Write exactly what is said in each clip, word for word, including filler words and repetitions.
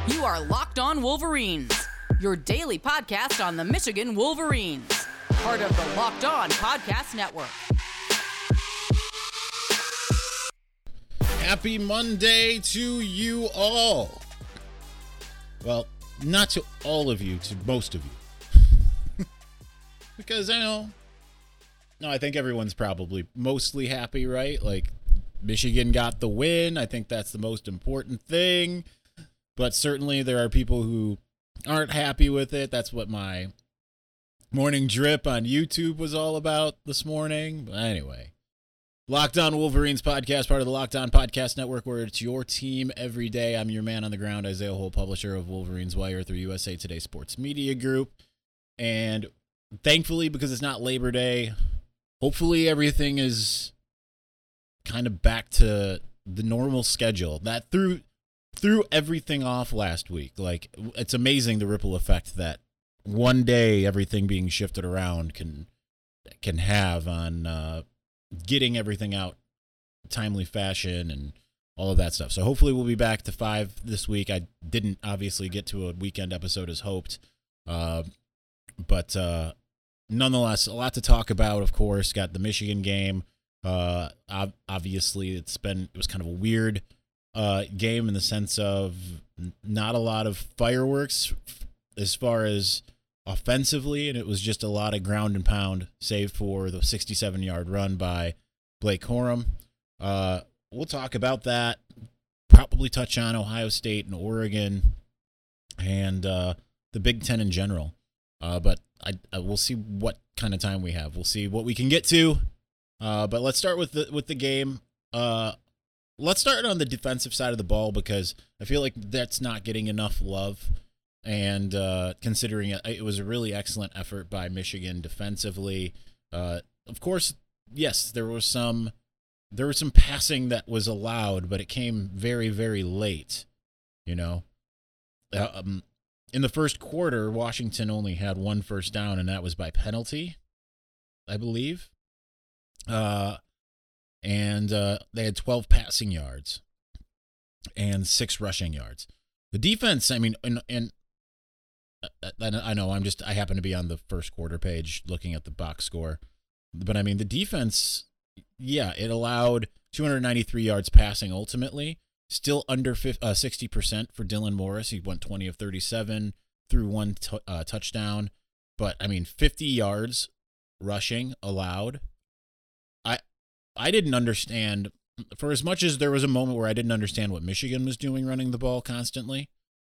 You are Locked On Wolverines, your daily podcast on the Michigan Wolverines, part of the Locked On Podcast Network. Happy Monday to you all. Well, not to all of you, to most of you. Because I know, no, I think everyone's probably mostly happy, right? Like, Michigan got the win. I think that's the most important thing. But certainly there are people who aren't happy with it. That's what my morning drip on YouTube was all about this morning. But anyway, Locked On Wolverines podcast, part of the Locked On Podcast Network, where it's your team every day. I'm your man on the ground, Isaiah Hole, publisher of Wolverines Wire through U S A Today Sports Media Group. And thankfully, because it's not Labor Day, hopefully everything is kind of back to the normal schedule. That through threw everything off last week. Like, it's amazing the ripple effect that one day everything being shifted around can can have on uh, getting everything out timely fashion and all of that stuff. So hopefully we'll be back to five this week. I didn't obviously get to a weekend episode as hoped, uh, but uh, nonetheless, a lot to talk about. Of course, got the Michigan game. Uh, obviously, it's been it was kind of a weird Uh, game in the sense of not a lot of fireworks as far as offensively, and it was just a lot of ground and pound, save for the sixty-seven-yard run by Blake Corum. Uh, we'll talk about that, probably touch on Ohio State and Oregon, and uh, the Big Ten in general. Uh, but I, I we'll see what kind of time we have. We'll see what we can get to. Uh, but let's start with the with the game. Uh, Let's start on the defensive side of the ball because I feel like that's not getting enough love. And uh, considering it, it was a really excellent effort by Michigan defensively. Uh, of course, yes, there was some there was some passing that was allowed, but it came very, very late. You know, uh, um, in the first quarter, Washington only had one first down, and that was by penalty, I believe. Uh. And uh, they had twelve passing yards and six rushing yards. The defense, I mean, and, and I know I'm just, I happen to be on the first quarter page looking at the box score. But I mean, the defense, yeah, it allowed two hundred ninety-three yards passing ultimately, still under uh, sixty percent for Dylan Morris. He went twenty of thirty-seven, threw one t- uh, touchdown. But I mean, fifty yards rushing allowed. I, I didn't understand, for as much as there was a moment where I didn't understand what Michigan was doing running the ball constantly,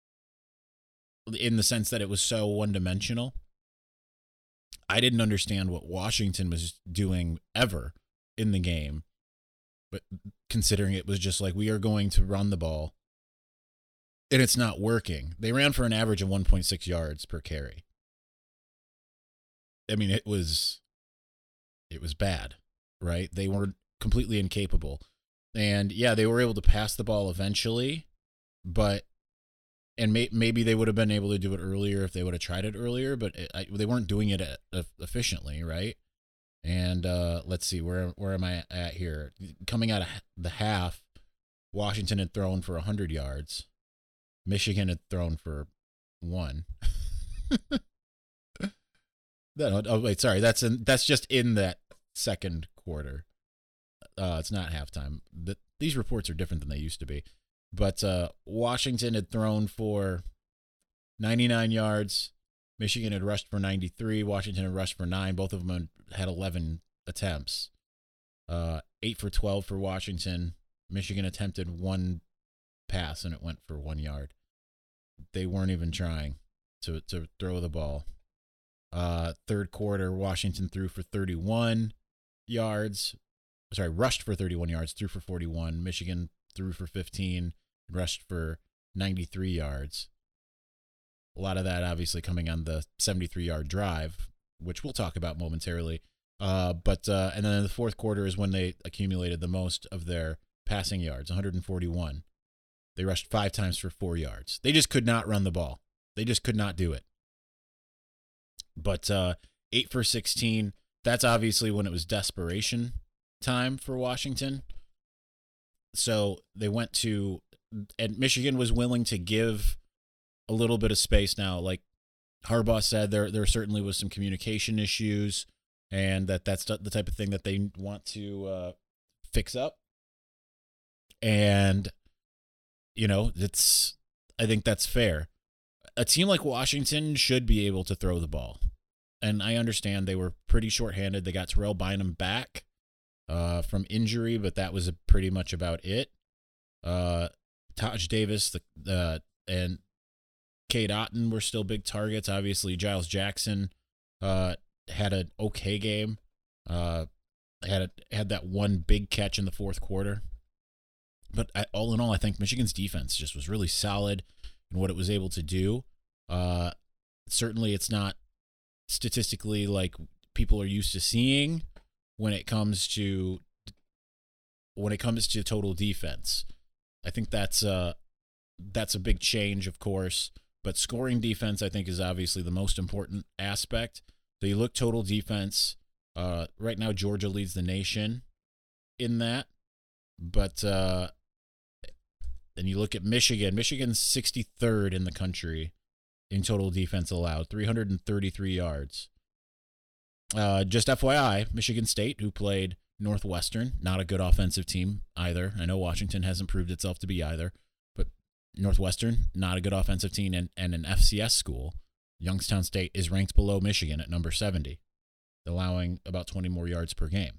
in the sense that it was so one-dimensional, I didn't understand what Washington was doing ever in the game, but considering it was just like, we are going to run the ball, and it's not working. They ran for an average of one point six yards per carry. I mean, it was, it was bad. Right? They were completely incapable. And yeah, they were able to pass the ball eventually, but, and may, maybe they would have been able to do it earlier if they would have tried it earlier, but it, I, they weren't doing it at, uh, efficiently, right? And uh, let's see, where where am I at here? Coming out of the half, Washington had thrown for one hundred yards. Michigan had thrown for one. no, oh, wait, sorry, that's in, that's just in that second quarter. Uh, it's not halftime. The, these reports are different than they used to be. But uh, Washington had thrown for ninety-nine yards. Michigan had rushed for ninety-three. Washington had rushed for nine. Both of them had eleven attempts. Uh, eight for twelve for Washington. Michigan attempted one pass, and it went for one yard. They weren't even trying to, to throw the ball. Uh, third quarter, Washington threw for thirty-one yards. Sorry, rushed for thirty-one yards, threw for forty-one. Michigan threw for fifteen, rushed for ninety-three yards. A lot of that obviously coming on the seventy-three-yard drive, which we'll talk about momentarily. Uh, but uh, and then in the fourth quarter is when they accumulated the most of their passing yards, one hundred forty-one. They rushed five times for four yards. They just could not run the ball. They just could not do it. But uh, eight for sixteen, that's obviously when it was desperation time for Washington. So they went to, and Michigan was willing to give a little bit of space now. Like Harbaugh said, there there certainly was some communication issues, and that that's the type of thing that they want to uh, fix up. And, you know, it's I think that's fair. A team like Washington should be able to throw the ball. And I understand they were pretty shorthanded. They got Terrell Bynum back uh, from injury, but that was pretty much about it. Uh, Taj Davis the, uh, and Cade Otton were still big targets. Obviously, Giles Jackson uh, had an okay game. Uh, had a, had that one big catch in the fourth quarter. But I, all in all, I think Michigan's defense just was really solid in what it was able to do. Uh, certainly, it's not statistically like people are used to seeing when it comes to when it comes to total defense. I think that's uh that's a big change, of course, but scoring defense I think is obviously the most important aspect. So you look total defense, uh right now Georgia leads the nation in that, but uh then you look at Michigan. Michigan's sixty-third in the country in total defense allowed, three hundred thirty-three yards. Uh, just F Y I, Michigan State, who played Northwestern, not a good offensive team either. I know Washington hasn't proved itself to be either, but Northwestern, not a good offensive team, and, and an F C S school, Youngstown State, is ranked below Michigan at number seventy, allowing about twenty more yards per game.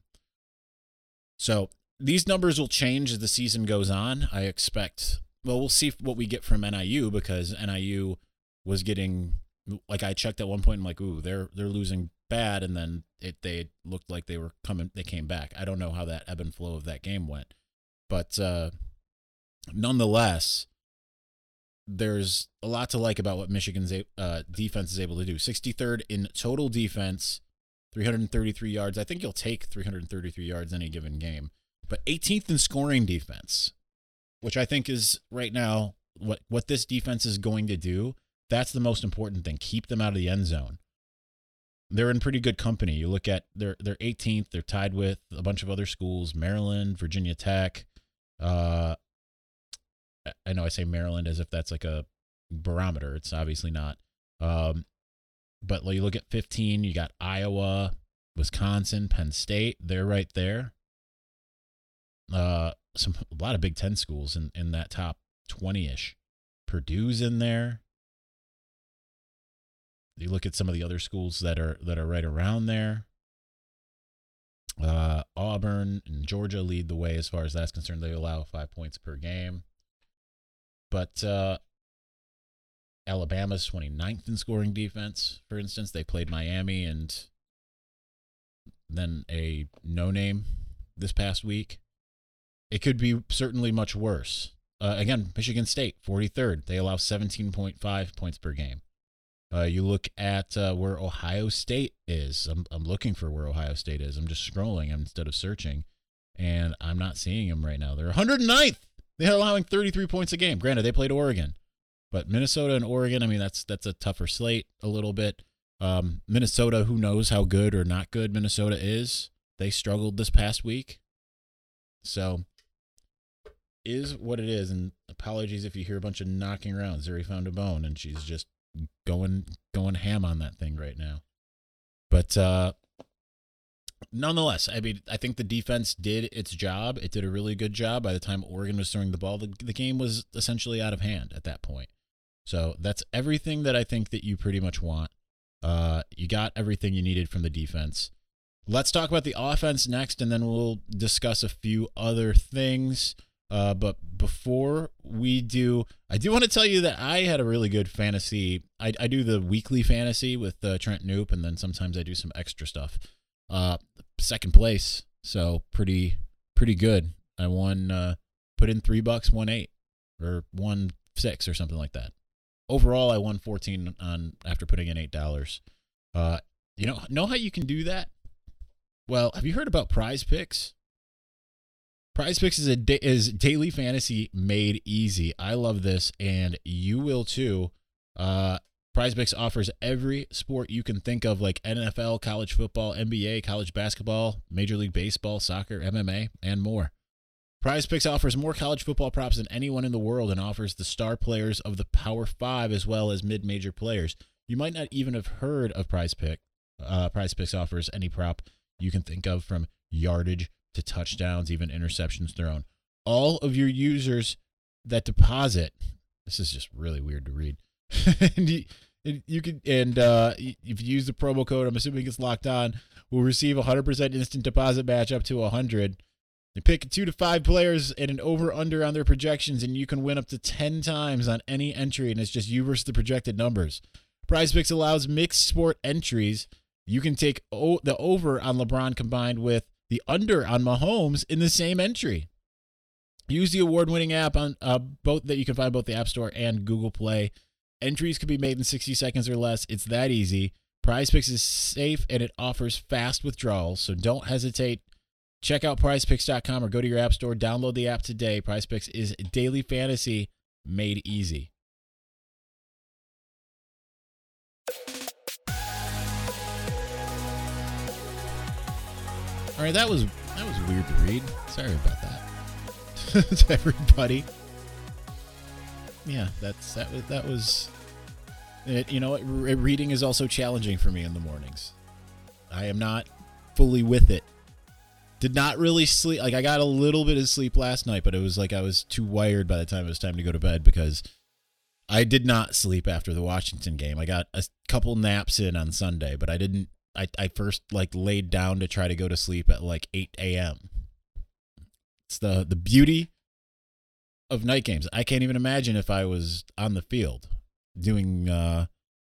So these numbers will change as the season goes on. I expect, well, we'll see what we get from N I U, because N I U was getting, like I checked at one point, I'm like, ooh, they're they're losing bad, and then it they looked like they were coming, they came back. I don't know how that ebb and flow of that game went, but uh, nonetheless, there's a lot to like about what Michigan's uh, defense is able to do. sixty-third in total defense, three hundred thirty-three yards. I think you'll take three hundred thirty-three yards any given game, but eighteenth in scoring defense, which I think is right now what what this defense is going to do. That's the most important thing. Keep them out of the end zone. They're in pretty good company. You look at they're they're eighteenth. They're tied with a bunch of other schools: Maryland, Virginia Tech. Uh, I know I say Maryland as if that's like a barometer. It's obviously not. Um, but you look at fifteen. You got Iowa, Wisconsin, Penn State. They're right there. Uh, some a lot of Big Ten schools in in that top twenty-ish. Purdue's in there. You look at some of the other schools that are that are right around there. Uh, Auburn and Georgia lead the way as far as that's concerned. They allow five points per game. But uh, Alabama's twenty-ninth in scoring defense, for instance. They played Miami and then a no-name this past week. It could be certainly much worse. Uh, again, Michigan State, forty-third. They allow seventeen point five points per game. Uh, you look at uh, where Ohio State is. I'm, I'm looking for where Ohio State is. I'm just scrolling instead of searching, and I'm not seeing them right now. They're one hundred ninth. They're allowing thirty-three points a game. Granted, they played Oregon, but Minnesota and Oregon, I mean, that's that's a tougher slate a little bit. Um, Minnesota, who knows how good or not good Minnesota is? They struggled this past week. So, is what it is, and apologies if you hear a bunch of knocking around. Zuri found a bone, and she's just going going ham on that thing right now. But uh, nonetheless, I mean, I think the defense did its job. It did a really good job. By the time Oregon was throwing the ball, the, the game was essentially out of hand at that point. So that's everything that I think that you pretty much want. Uh, you got everything you needed from the defense. Let's talk about the offense next, and then we'll discuss a few other things. Uh, but before we do, I do want to tell you that I had a really good fantasy. I, I do the weekly fantasy with uh, Trent Knoop, and then sometimes I do some extra stuff. Uh, second place, so pretty pretty good. I won, uh, put in three bucks, won eight, or won six, or something like that. Overall, I won fourteen on after putting in eight dollars. Uh, you know, know how you can do that? Well, have you heard about Prize Picks? Prize Picks is a da- is daily fantasy made easy. I love this, and you will too. Uh, Prize Picks offers every sport you can think of, like N F L, college football, N B A, college basketball, Major League Baseball, soccer, M M A, and more. PrizePicks offers more college football props than anyone in the world and offers the star players of the Power Five as well as mid-major players. You might not even have heard of PrizePick. Uh, PrizePicks offers any prop you can think of, from yardage to touchdowns, even interceptions thrown. All of your users that deposit, this is just really weird to read. and you, you can, and uh, if you use the promo code, I'm assuming it's locked on, will receive a one hundred percent instant deposit match up to one hundred. You pick two to five players and an over-under on their projections, and you can win up to ten times on any entry, and it's just you versus the projected numbers. PrizePicks allows mixed sport entries. You can take o- the over on LeBron combined with the under on Mahomes in the same entry. Use the award-winning app on uh, both that you can find both the App Store and Google Play. Entries can be made in sixty seconds or less. It's that easy. PrizePicks is safe and it offers fast withdrawals, so don't hesitate. Check out prize picks dot com or go to your app store. Download the app today. PrizePicks is daily fantasy made easy. All right, that was that was weird to read. Sorry about that. To everybody. Yeah, that's that was that was it. You know what? Re- reading is also challenging for me in the mornings. I am not fully with it. Did not really sleep. Like, I got a little bit of sleep last night, but it was like I was too wired by the time it was time to go to bed because I did not sleep after the Washington game. I got a couple naps in on Sunday, but I didn't. I, I first like laid down to try to go to sleep at like eight a.m. It's the, the beauty of night games. I can't even imagine if I was on the field doing uh,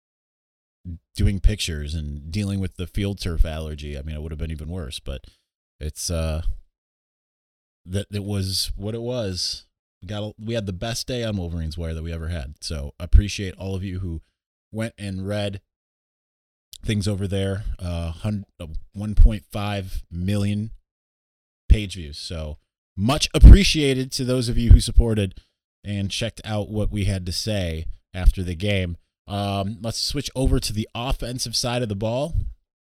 doing pictures and dealing with the field turf allergy. I mean, it would have been even worse, but it's uh that it was what it was. We got a, we had the best day on Wolverines Wire that we ever had. So appreciate all of you who went and read things over there. Uh, one point five million page views. So much appreciated to those of you who supported and checked out what we had to say after the game. Um, let's switch over to the offensive side of the ball.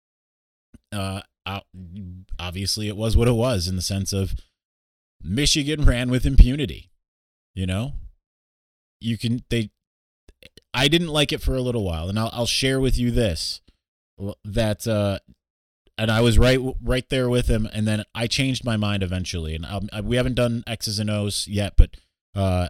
Uh, obviously, it was what it was in the sense of Michigan ran with impunity. You know, you can they. I didn't like it for a little while, and I'll I'll share with you this that uh, and I was right right there with him, and then I changed my mind eventually, and I'll, I, we haven't done X's and O's yet, but uh,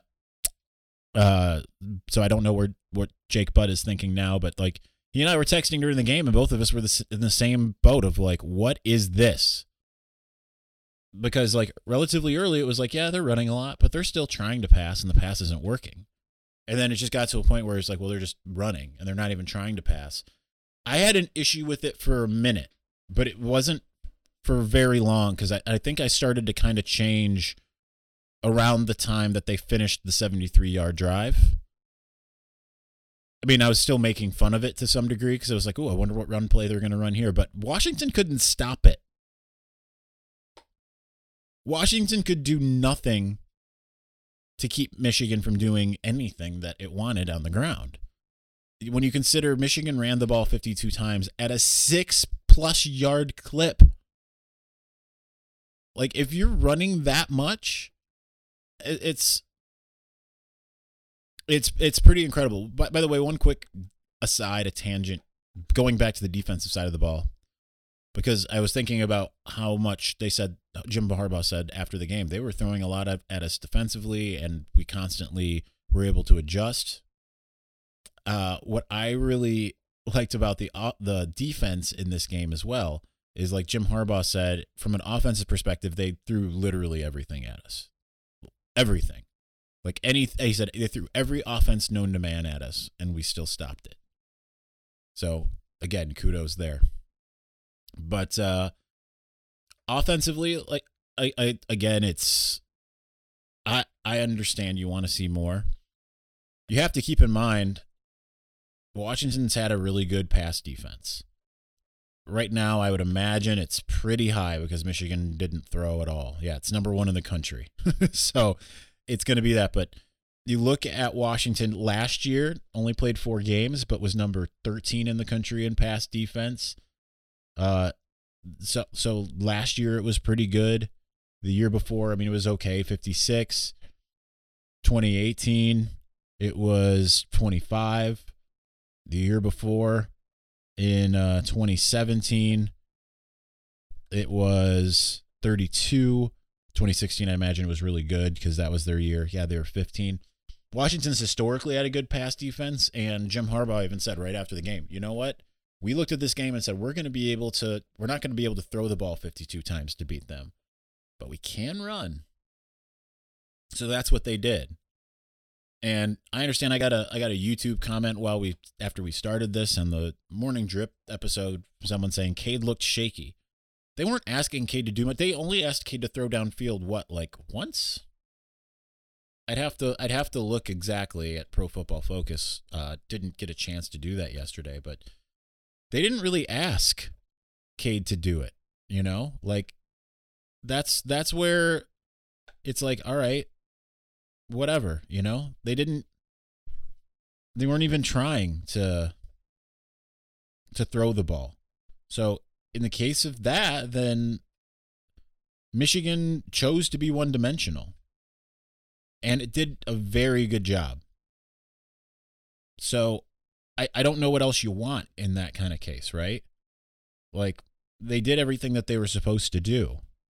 uh, so I don't know where what Jake Butt is thinking now, but like. He and I were texting during the game, and both of us were in the same boat of like, what is this? Because like relatively early, it was like, yeah, they're running a lot, but they're still trying to pass, and the pass isn't working. And then it just got to a point where it's like, well, they're just running, and they're not even trying to pass. I had an issue with it for a minute, but it wasn't for very long because I, I think I started to kind of change around the time that they finished the seventy-three-yard drive. I mean, I was still making fun of it to some degree because I was like, oh, I wonder what run play they're going to run here. But Washington couldn't stop it. Washington could do nothing to keep Michigan from doing anything that it wanted on the ground. When you consider Michigan ran the ball fifty-two times at a six-plus yard clip. Like, if you're running that much, it's... It's it's pretty incredible. By, by the way, one quick aside, a tangent, going back to the defensive side of the ball, because I was thinking about how much they said, Jim Harbaugh said after the game, they were throwing a lot at, at us defensively, and we constantly were able to adjust. Uh, what I really liked about the uh, the defense in this game as well is, like Jim Harbaugh said, from an offensive perspective, they threw literally everything at us. Everything. Like any, he said they threw every offense known to man at us, and we still stopped it. So again, kudos there. But uh, offensively, like I, I again, it's I I understand you want to see more. You have to keep in mind, Washington's had a really good pass defense. Right now, I would imagine it's pretty high because Michigan didn't throw at all. Yeah, it's number one in the country. So. It's going to be that, but you look at Washington last year, only played four games, but was number thirteen in the country in pass defense. Uh, so so last year it was pretty good. The year before, I mean, it was okay, fifty-six. twenty eighteen, it was twenty-five. The year before, in uh, twenty seventeen, it was thirty-two. twenty sixteen, I imagine it was really good because that was their year. Yeah, they were fifteen. Washington's historically had a good pass defense, and Jim Harbaugh even said right after the game, you know what? We looked at this game and said we're going to be able to, we're not going to be able to throw the ball fifty-two times to beat them, but we can run. So that's what they did. And I understand I got a I got a YouTube comment while we after we started this and the Morning Drip episode, someone saying Cade looked shaky. They weren't asking Cade to do much. They only asked Cade to throw downfield what, like once? I'd have to I'd have to look exactly at Pro Football Focus. Uh, didn't get a chance to do that yesterday, but they didn't really ask Cade to do it, you know? Like that's that's where it's like, all right, whatever, you know? They didn't they weren't even trying to to throw the ball. So in the case of that, then Michigan chose to be one-dimensional. And it did a very good job. So I, I don't know what else you want in that kind of case, right? Like, they did everything that they were supposed to do.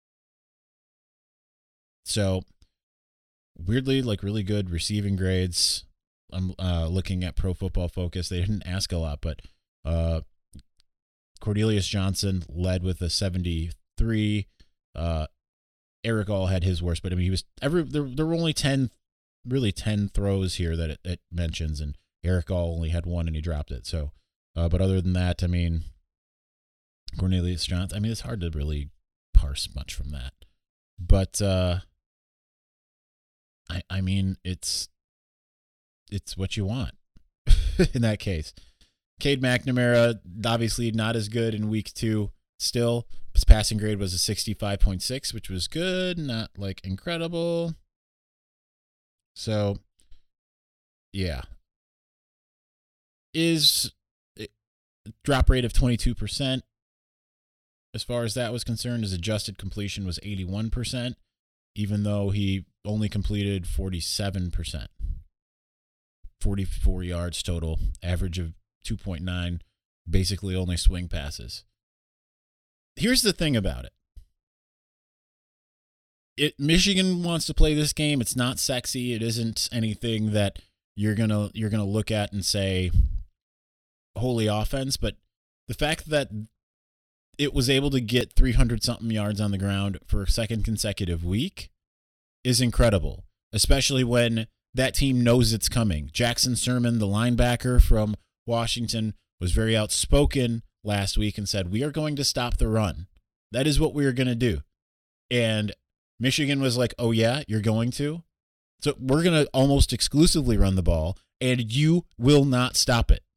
So, weirdly, like, really good receiving grades. I'm uh, looking at Pro Football Focus. They didn't ask a lot, but uh, Cornelius Johnson led with a seventy-three. Uh, Eric All had his worst, but I mean, he was every there. There were only ten, really ten throws here that it, it mentions, and Eric All only had one, and he dropped it. So, uh, but other than that, I mean, Cornelius Johnson. I mean, it's hard to really parse much from that, but uh, I I mean, it's it's what you want in that case. Cade McNamara, obviously not as good in week two. Still, his passing grade was a sixty-five point six, which was good, not like incredible. So, yeah. Is drop rate of twenty-two percent. As far as that was concerned, his adjusted completion was eighty-one percent, even though he only completed forty-seven percent. forty-four yards total, average of two point nine, basically only swing passes. Here's the thing about it. It Michigan wants to play this game. It's not sexy. It isn't anything that you're gonna you're gonna look at and say, holy offense. But the fact that it was able to get three hundred something yards on the ground for a second consecutive week is incredible, especially when that team knows it's coming. Jackson Sermon, the linebacker from Washington, was very outspoken last week and said, we are going to stop the run. That is what we are going to do. And Michigan was like, oh yeah, you're going to? So we're going to almost exclusively run the ball, and you will not stop it.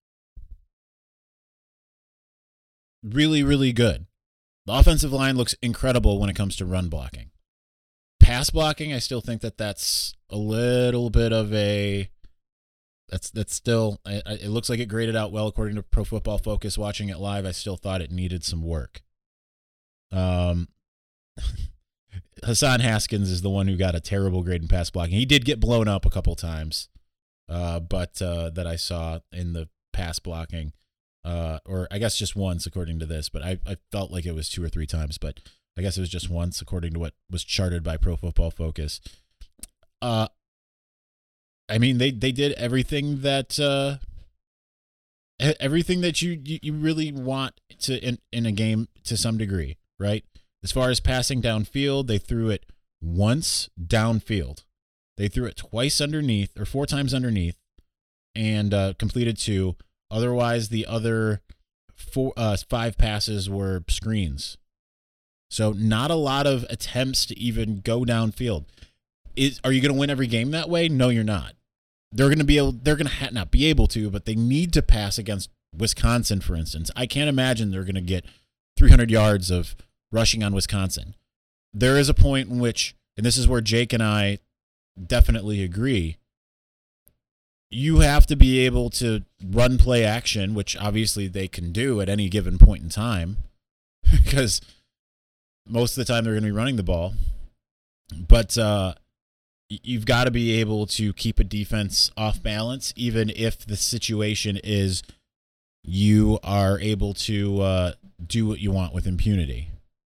Really, really good. The offensive line looks incredible when it comes to run blocking. Pass blocking, I still think that that's a little bit of a... That's that's still, it looks like it graded out well according to Pro Football Focus. Watching it live, I still thought it needed some work. Um, Hassan Haskins is the one who got a terrible grade in pass blocking. He did get blown up a couple times, uh, but uh, that I saw in the pass blocking, uh, or I guess just once according to this, but I, I felt like it was two or three times, but I guess it was just once according to what was charted by Pro Football Focus. Uh, I mean, they, they did everything that uh, everything that you, you, you really want to in, in a game to some degree, right? As far as passing downfield, they threw it once downfield. They threw it twice underneath, or four times underneath, and uh, completed two. Otherwise, the other four, uh, five passes were screens. So not a lot of attempts to even go downfield. Is are you going to win every game that way? No, you're not. They're going to be able. They're going to ha- not be able to, but they need to pass against Wisconsin, for instance. I can't imagine they're going to get three hundred yards of rushing on Wisconsin. There is a point in which, and this is where Jake and I definitely agree, you have to be able to run play action, which obviously they can do at any given point in time, because most of the time they're going to be running the ball. But uh, you've got to be able to keep a defense off balance, even if the situation is you are able to uh, do what you want with impunity.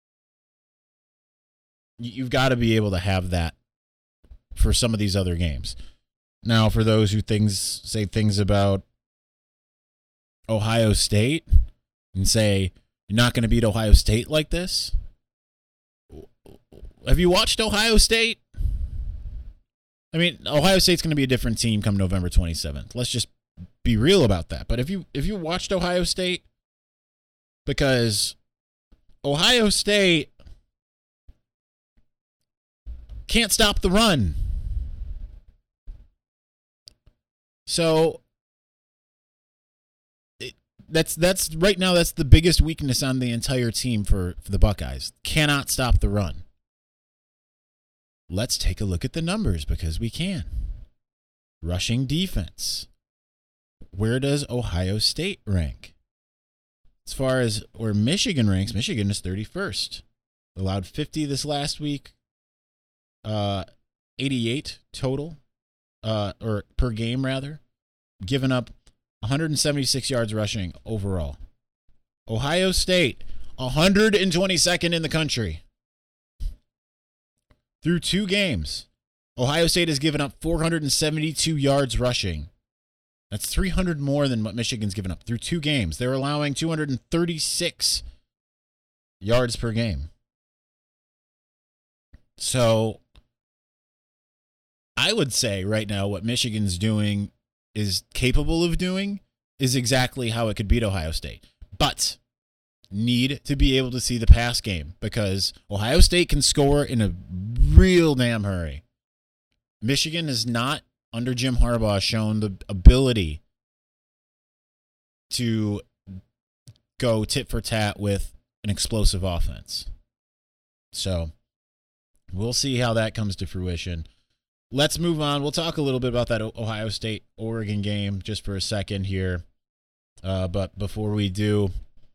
You've got to be able to have that for some of these other games. Now, for those who things say things about Ohio State and say you're not going to beat Ohio State like this, have you watched Ohio State? I mean, Ohio State's going to be a different team come November twenty-seventh. Let's just be real about that. But if you if you watched Ohio State, because Ohio State can't stop the run. So it, that's that's right now that's the biggest weakness on the entire team for, for the Buckeyes. Cannot stop the run. Let's take a look at the numbers because we can. Rushing defense. Where does Ohio State rank? As far as where Michigan ranks, Michigan is thirty-first. Allowed fifty this last week. Uh, eighty-eight total, uh, or per game rather. Given up one hundred seventy-six yards rushing overall. Ohio State, one hundred twenty-second in the country. Through two games, Ohio State has given up four hundred seventy-two yards rushing. That's three hundred more than what Michigan's given up through two games. They're allowing two hundred thirty-six yards per game. So I would say right now what Michigan's doing is capable of doing is exactly how it could beat Ohio State. But need to be able to see the pass game because Ohio State can score in a real damn hurry. Michigan has not, under Jim Harbaugh, shown the ability to go tit for tat with an explosive offense. So we'll see how that comes to fruition. Let's move on. We'll talk a little bit about that Ohio State-Oregon game just for a second here. Uh, but before we do,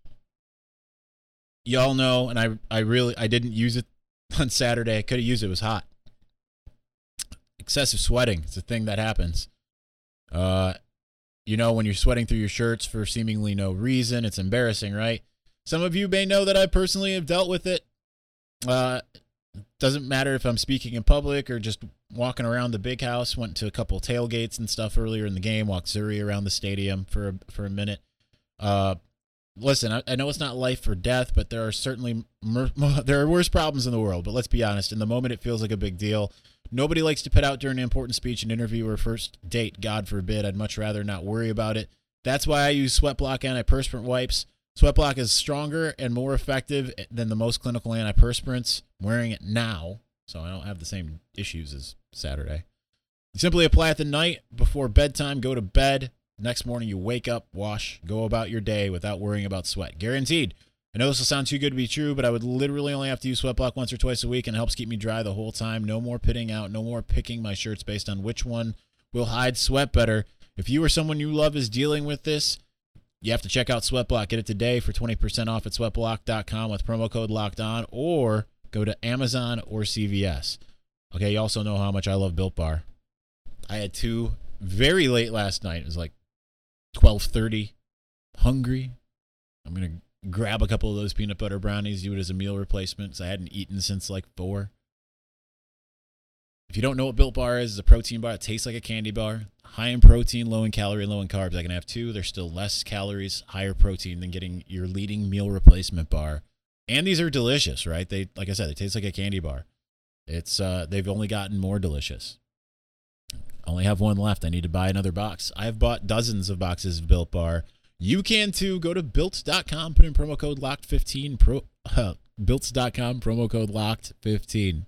y'all know, and I I really, I didn't use it on Saturday. I could have used it. It was hot. Excessive sweating. It's a thing that happens. Uh, you know, when you're sweating through your shirts for seemingly no reason, it's embarrassing, right? Some of you may know that I personally have dealt with it. Uh, doesn't matter if I'm speaking in public or just walking around the big house. Went to a couple tailgates and stuff earlier in the game. Walked Zuri around the stadium for a, for a minute. Uh, listen, I, I know it's not life or death, but there are certainly mer- there are worse problems in the world. But let's be honest. In the moment, it feels like a big deal. Nobody likes to put out during an important speech, an interview, or first date. God forbid. I'd much rather not worry about it. That's why I use Sweatblock antiperspirant wipes. Sweatblock is stronger and more effective than the most clinical antiperspirants. I'm wearing it now, so I don't have the same issues as Saturday. You simply apply it the night before bedtime, go to bed. Next morning, you wake up, wash, go about your day without worrying about sweat. Guaranteed. I know this will sound too good to be true, but I would literally only have to use Sweatblock once or twice a week, and it helps keep me dry the whole time. No more pitting out, no more picking my shirts based on which one will hide sweat better. If you or someone you love is dealing with this, you have to check out Sweatblock. Get it today for twenty percent off at sweatblock dot com with promo code locked on, or go to Amazon or C V S. Okay, you also know how much I love Built Bar. I had two very late last night. It was like twelve thirty. Hungry. I'm going to grab a couple of those peanut butter brownies, do it as a meal replacement because I hadn't eaten since like four. If you don't know what Built Bar is, it's a protein bar. It tastes like a candy bar. High in protein, low in calorie, low in carbs. I can have two. They're still less calories, higher protein than getting your leading meal replacement bar. And these are delicious, right? They, like I said, they taste like a candy bar. It's uh, they've only gotten more delicious. I only have one left. I need to buy another box. I've bought dozens of boxes of Built Bar. You can too. Go to built dot com, put in promo code locked fifteen. Pro, uh, built dot com, promo code locked fifteen.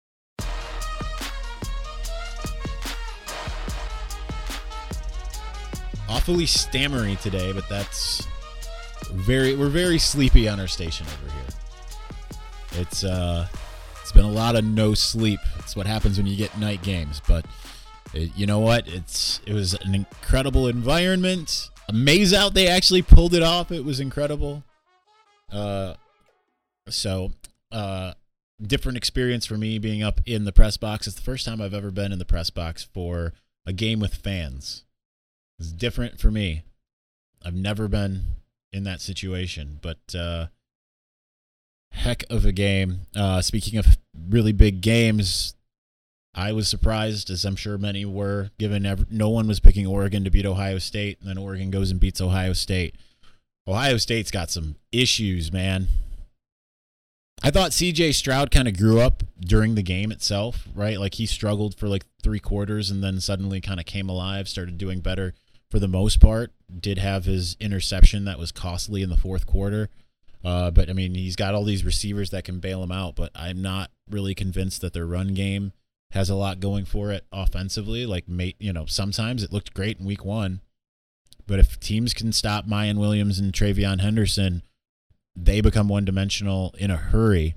Awfully stammery today, but that's very we're very sleepy on our station over here. It's uh it's been a lot of no sleep. It's what happens when you get night games, but it, you know what? It's it was an incredible environment. A maze out, they actually pulled it off. It was incredible. Uh so uh different experience for me being up in the press box. It's the first time I've ever been in the press box for a game with fans. It's different for me. I've never been in that situation, but uh, heck of a game. Uh, speaking of really big games, I was surprised, as I'm sure many were, given ever, no one was picking Oregon to beat Ohio State, and then Oregon goes and beats Ohio State. Ohio State's got some issues, man. I thought C J Stroud kind of grew up during the game itself, right? Like he struggled for like three quarters and then suddenly kind of came alive, started doing better for the most part. Did have his interception that was costly in the fourth quarter. Uh, but, I mean, he's got all these receivers that can bail him out, but I'm not really convinced that their run game has a lot going for it offensively. Like, you know, sometimes it looked great in week one, but if teams can stop Mayan Williams and Travion Henderson, they become one-dimensional in a hurry.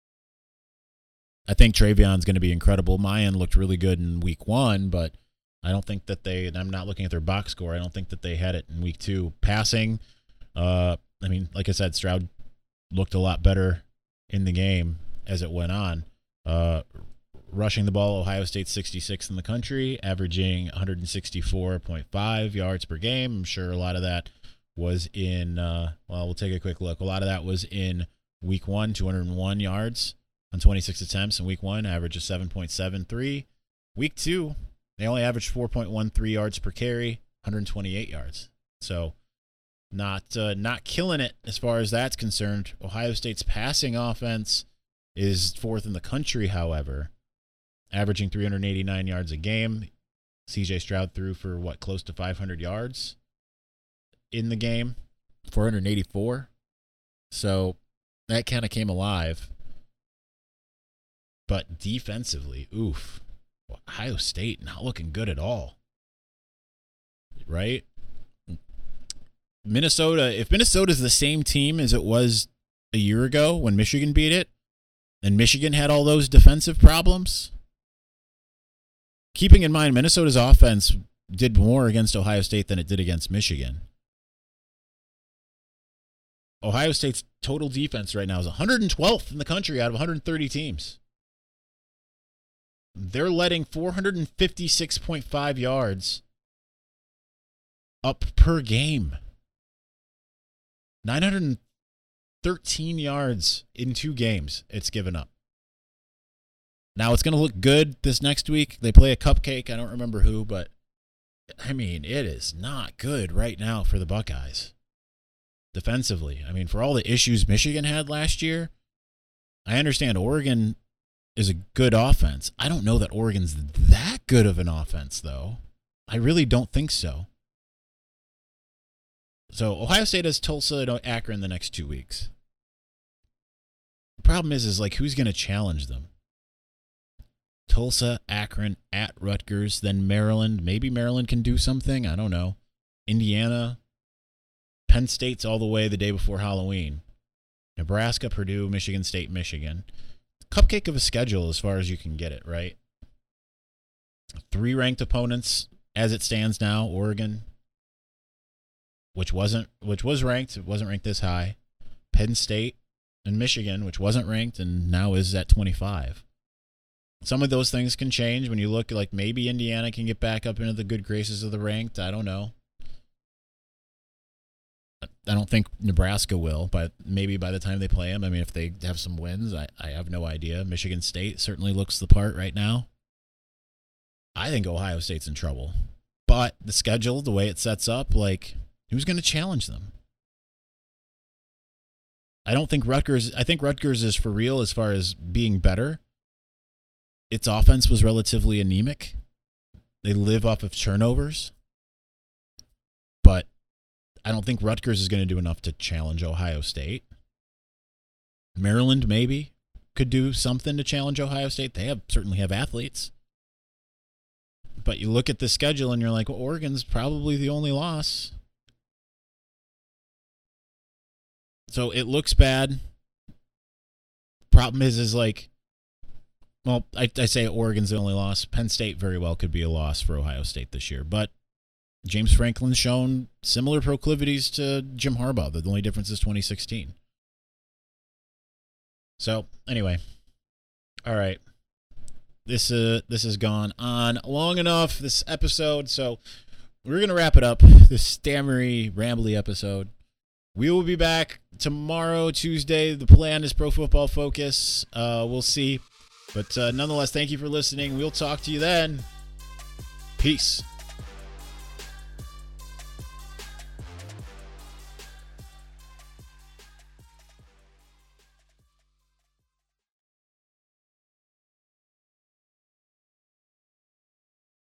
I think Travion's going to be incredible. Mayan looked really good in week one, but I don't think that they, and I'm not looking at their box score, I don't think that they had it in week two. Passing, uh, I mean, like I said, Stroud looked a lot better in the game as it went on. Uh, rushing the ball, Ohio State sixty-sixth in the country, averaging one sixty-four point five yards per game. I'm sure a lot of that was in, uh, well, we'll take a quick look. A lot of that was in week one, two hundred one yards on twenty-six attempts in week one, average of seven point seven three. Week two, they only averaged four point one three yards per carry, one hundred twenty-eight yards. So not uh, not killing it as far as that's concerned. Ohio State's passing offense is fourth in the country, however, averaging three hundred eighty-nine yards a game. C J Stroud threw for, what, close to five hundred yards in the game, four hundred eighty-four. So that kind of came alive. But defensively, oof. Ohio State not looking good at all. Right? Minnesota, if Minnesota's the same team as it was a year ago when Michigan beat it, and Michigan had all those defensive problems, keeping in mind Minnesota's offense did more against Ohio State than it did against Michigan. Ohio State's total defense right now is one hundred twelfth in the country out of one hundred thirty teams. They're letting four hundred fifty-six point five yards up per game. nine hundred thirteen yards in two games it's given up. Now it's going to look good this next week. They play a cupcake. I don't remember who, but I mean, it is not good right now for the Buckeyes. Defensively. I mean, for all the issues Michigan had last year, I understand Oregon is a good offense. I don't know that Oregon's that good of an offense, though. I really don't think so. So Ohio State has Tulsa and Akron the next two weeks. The problem is, is like, who's going to challenge them? Tulsa, Akron, at Rutgers, then Maryland. Maybe Maryland can do something. I don't know. Indiana. Penn State's all the way the day before Halloween. Nebraska, Purdue, Michigan State, Michigan. Cupcake of a schedule as far as you can get it, right? Three ranked opponents as it stands now. Oregon, which wasn't, which was ranked, it wasn't ranked this high. Penn State and Michigan, which wasn't ranked and now is at twenty-five. Some of those things can change when you look like maybe Indiana can get back up into the good graces of the ranked. I don't know. I don't think Nebraska will, but maybe by the time they play them, I mean, if they have some wins, I, I have no idea. Michigan State certainly looks the part right now. I think Ohio State's in trouble. But the schedule, the way it sets up, like, who's going to challenge them? I don't think Rutgers, I think Rutgers is for real as far as being better. Its offense was relatively anemic. They live off of turnovers. But I don't think Rutgers is going to do enough to challenge Ohio State. Maryland maybe could do something to challenge Ohio State. They have certainly have athletes. But you look at the schedule and you're like, well, Oregon's probably the only loss. So it looks bad. Problem is, is like, well, I, I say Oregon's the only loss. Penn State very well could be a loss for Ohio State this year. But James Franklin's shown similar proclivities to Jim Harbaugh. The only difference is twenty sixteen. So, anyway, All right. This uh this has gone on long enough, this episode, so we're gonna wrap it up. This stammery, rambly episode. We will be back tomorrow, Tuesday. The plan is Pro Football Focus. Uh, we'll see. But uh, nonetheless, thank you for listening. We'll talk to you then. Peace.